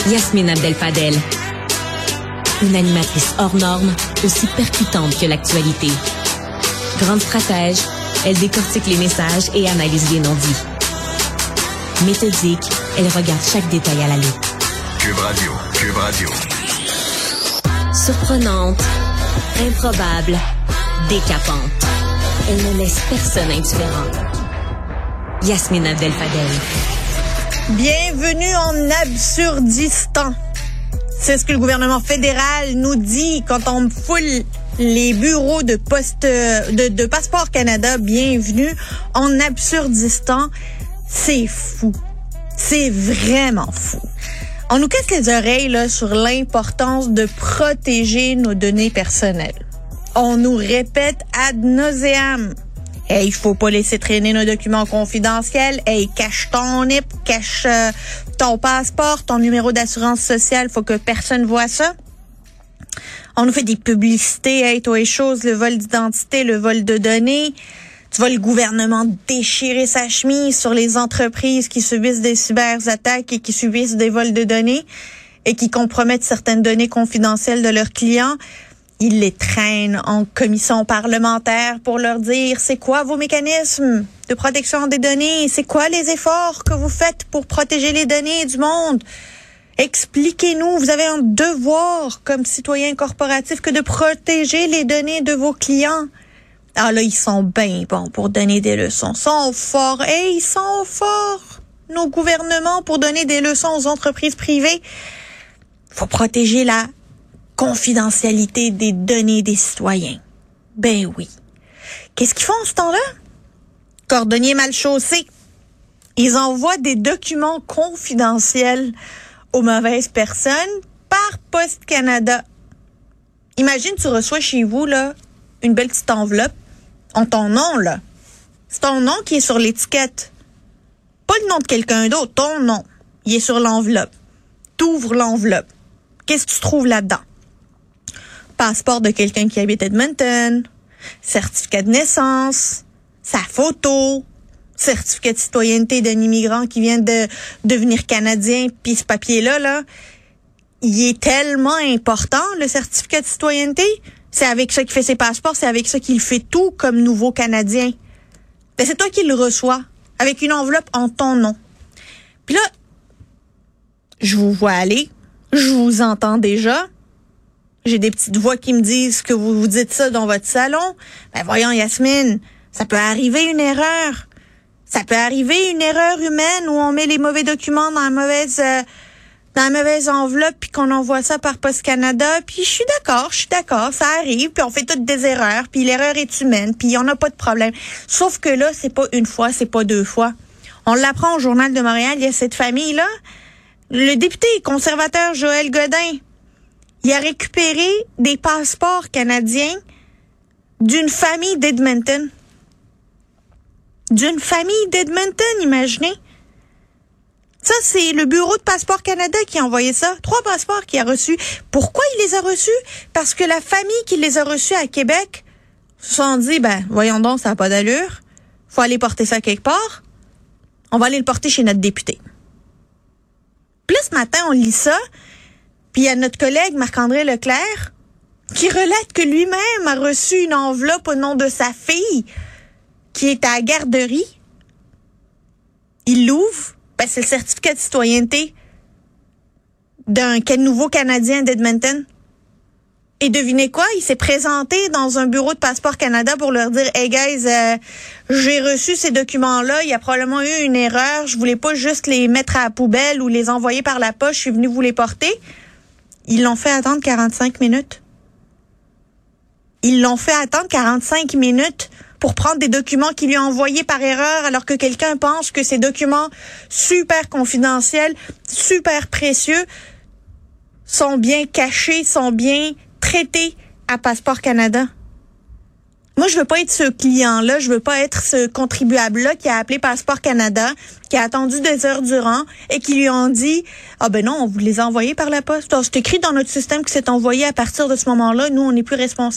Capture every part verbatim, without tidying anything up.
Yasmine Abdel-Fadel. Une animatrice hors norme, aussi percutante que l'actualité. Grande stratège, elle décortique les messages et analyse les non-dits. Méthodique, elle regarde chaque détail à la loupe. Cube Radio, Cube Radio. Surprenante, improbable, décapante. Elle ne laisse personne indifférent. Yasmine Abdel-Fadel. Bienvenue en Absurdistan. C'est ce que le gouvernement fédéral nous dit quand on foule les bureaux de poste de, de Passeport Canada. Bienvenue en Absurdistan. C'est fou. C'est vraiment fou. On nous casse les oreilles là, sur l'importance de protéger nos données personnelles. On nous répète ad nauseam. Hey, il faut pas laisser traîner nos documents confidentiels. Hey, cache ton N I P, cache euh, ton passeport, ton numéro d'assurance sociale. Faut que personne voit ça. On nous fait des publicités. Hey, toi et chose, le vol d'identité, le vol de données. Tu vois le gouvernement déchirer sa chemise sur les entreprises qui subissent des cyberattaques et qui subissent des vols de données et qui compromettent certaines données confidentielles de leurs clients. Ils les traînent en commission parlementaire pour leur dire c'est quoi vos mécanismes de protection des données, c'est quoi les efforts que vous faites pour protéger les données du monde. Expliquez-nous, vous avez un devoir comme citoyen corporatif que de protéger les données de vos clients. Ah là, ils sont bien bons pour donner des leçons, ils sont forts, hey, ils sont forts, nos gouvernements, pour donner des leçons aux entreprises privées. Faut protéger la confidentialité des données des citoyens. Ben oui. Qu'est-ce qu'ils font en ce temps-là? Cordonniers mal chaussés. Ils envoient des documents confidentiels aux mauvaises personnes par Poste Canada. Imagine, tu reçois chez vous, là, une belle petite enveloppe en ton nom, là. C'est ton nom qui est sur l'étiquette. Pas le nom de quelqu'un d'autre, ton nom. Il est sur l'enveloppe. T'ouvres l'enveloppe. Qu'est-ce que tu trouves là-dedans? Passeport de quelqu'un qui habite Edmonton, certificat de naissance, sa photo, certificat de citoyenneté d'un immigrant qui vient de devenir canadien, puis ce papier-là, là, il est tellement important, le certificat de citoyenneté. C'est avec ça qu'il fait ses passeports, c'est avec ça qu'il fait tout comme nouveau Canadien. Ben, c'est toi qui le reçois, avec une enveloppe en ton nom. Puis là, je vous vois aller, je vous entends déjà. J'ai des petites voix qui me disent que vous vous dites ça dans votre salon. Ben voyons, Yasmine, ça peut arriver une erreur. Ça peut arriver une erreur humaine où on met les mauvais documents dans la mauvaise euh, dans la mauvaise enveloppe puis qu'on envoie ça par Poste Canada. Puis je suis d'accord, je suis d'accord, ça arrive. Puis on fait toutes des erreurs. Puis l'erreur est humaine. Puis il y en a pas de problème. Sauf que là, c'est pas une fois, c'est pas deux fois. On l'apprend au Journal de Montréal. Il y a cette famille-là. Le député conservateur Joël Godin, il a récupéré des passeports canadiens d'une famille d'Edmonton. D'une famille d'Edmonton, imaginez. Ça, c'est le bureau de Passeport Canada qui a envoyé ça. Trois passeports qu'il a reçus. Pourquoi il les a reçus? Parce que la famille qui les a reçus à Québec se sont dit, ben, voyons donc, ça n'a pas d'allure. Faut aller porter ça quelque part. On va aller le porter chez notre député. Puis là, ce matin, on lit ça. Puis il y a notre collègue Marc-André Leclerc qui relate que lui-même a reçu une enveloppe au nom de sa fille qui est à la garderie. Il l'ouvre. Ben, c'est le certificat de citoyenneté d'un nouveau Canadien d'Edmonton. Et devinez quoi? Il s'est présenté dans un bureau de Passeport Canada pour leur dire « Hey guys, euh, j'ai reçu ces documents-là. Il y a probablement eu une erreur. Je voulais pas juste les mettre à la poubelle ou les envoyer par la poste. Je suis venu vous les porter. » Ils l'ont fait attendre quarante-cinq minutes. Ils l'ont fait attendre quarante-cinq minutes pour prendre des documents qu'ils lui ont envoyés par erreur alors que quelqu'un pense que ces documents super confidentiels, super précieux, sont bien cachés, sont bien traités à Passeport Canada. Moi, je veux pas être ce client-là, je veux pas être ce contribuable-là qui a appelé Passeport Canada, qui a attendu des heures durant et qui lui ont dit « Ah ben non, on vous les a envoyés par la poste. Alors, c'est écrit dans notre système que c'est envoyé à partir de ce moment-là. Nous, on n'est plus responsables. »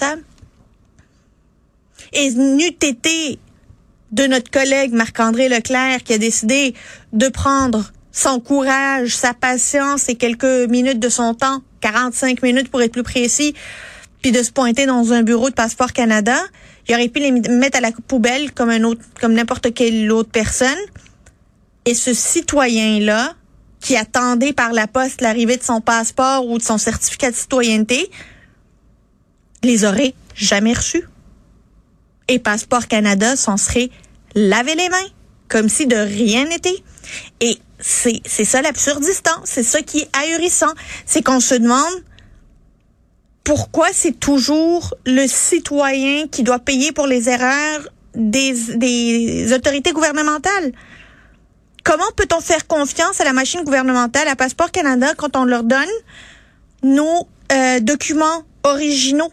Et n'eût été de notre collègue Marc-André Leclerc qui a décidé de prendre son courage, sa patience et quelques minutes de son temps, quarante-cinq minutes pour être plus précis, puis de se pointer dans un bureau de Passeport Canada, il aurait pu les mettre à la poubelle comme un autre, comme n'importe quelle autre personne. Et ce citoyen-là, qui attendait par la poste l'arrivée de son passeport ou de son certificat de citoyenneté, les aurait jamais reçus. Et Passeport Canada s'en serait lavé les mains, comme si de rien n'était. Et c'est, c'est ça l'absurdistan, c'est ça qui est ahurissant. C'est qu'on se demande pourquoi c'est toujours le citoyen qui doit payer pour les erreurs des, des autorités gouvernementales. Comment peut-on faire confiance à la machine gouvernementale, à Passeport Canada, quand on leur donne nos euh, documents originaux?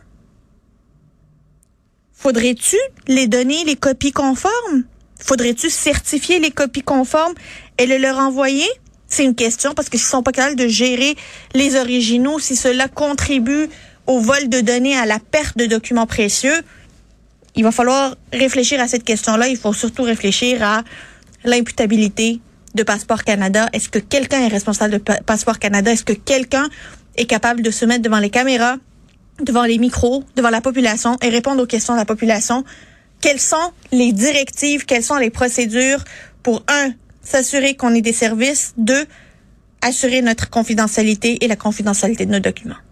Faudrait-tu les donner les copies conformes? Faudrait-tu certifier les copies conformes et le leur envoyer? C'est une question, parce que s'ils sont pas capables de gérer les originaux, si cela contribue au vol de données, à la perte de documents précieux, il va falloir réfléchir à cette question-là. Il faut surtout réfléchir à l'imputabilité de Passeport Canada. Est-ce que quelqu'un est responsable de pa- Passeport Canada? Est-ce que quelqu'un est capable de se mettre devant les caméras, devant les micros, devant la population et répondre aux questions de la population? Quelles sont les directives? Quelles sont les procédures pour, un, s'assurer qu'on ait des services, deux, assurer notre confidentialité et la confidentialité de nos documents?